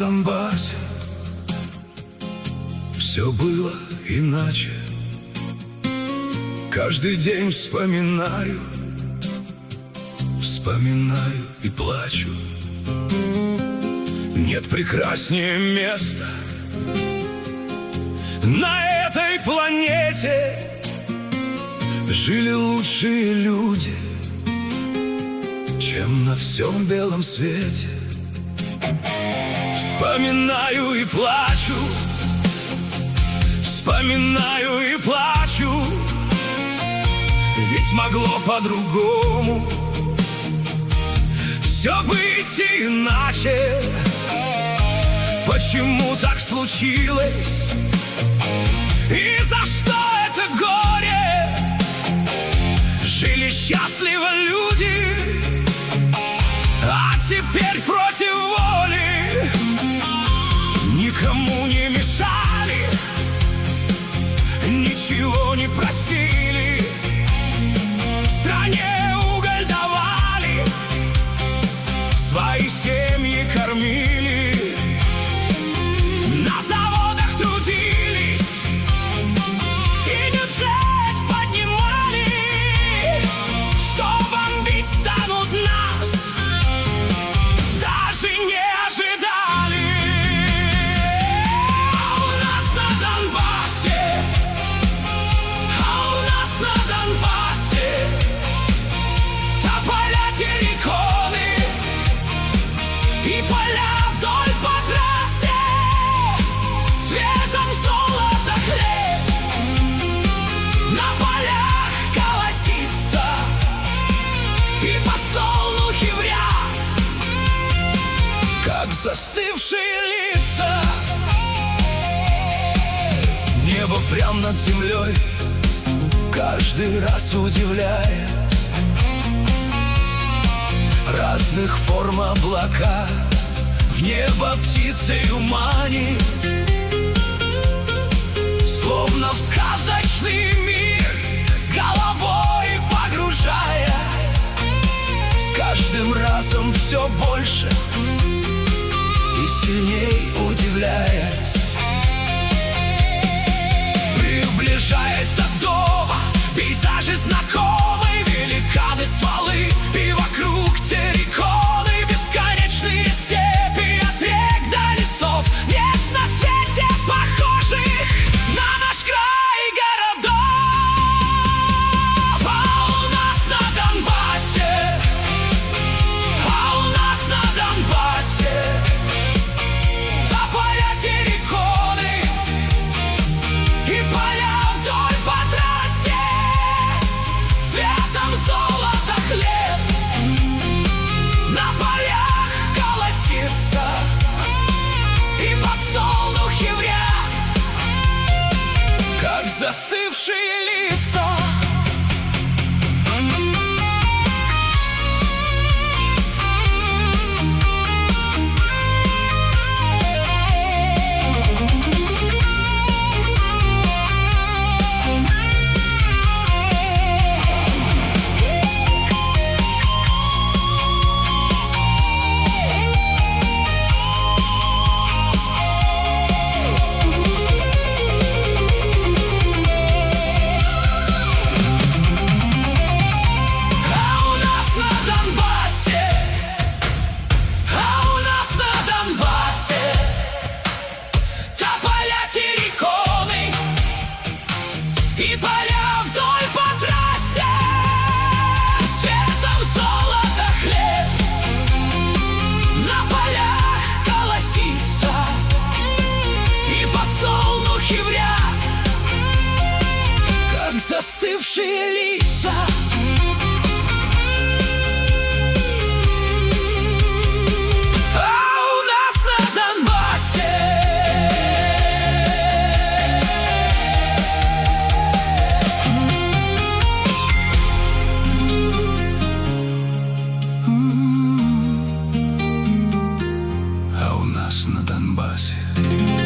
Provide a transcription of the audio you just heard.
Донбассе все было иначе. Каждый день вспоминаю и плачу. Нет прекраснее места на этой планете. Жили лучшие люди, чем на всем белом свете. Вспоминаю и плачу, вспоминаю и плачу. Ведь могло по-другому все быть иначе. Почему так случилось? И за что это горе? Жили счастливо люди, а теперь против воли. Никому не мешали, ничего не просили. Стране уголь давали, свои семьи кормили. На заводах трудились и бюджет поднимали. Что бомбить станут нас, даже не ожидали. А у нас на Донбассе, а у нас на Донбассе тополя, терриконы и поля вдоль по трассе. Цветом золота хлеб на полях колосится, и подсолнухи в ряд, как застывшие лица. Небо прям над землей каждый раз удивляет. Разных форм облака в небо птицею манит. Словно в сказочный мир с головой погружаясь, с каждым разом все больше и сильней удивляясь. Приближаясь до дома, пейзажи знакомые, великаны, стволы, и вокруг терриконы, бесконечные степи от рек до лесов. Нет на свете похожих на наш край городов. А у нас на Донбассе, а у нас на Донбассе тополя, терриконы и поля вдоль по трассе. Цветом золота хлеб на полях колосится, и подсолнухи в ряд, как застывшие лица. И поля вдоль по трассе, цветом золота хлеб на полях колосится, и подсолнухи в ряд, как застывшие лица. На Донбассе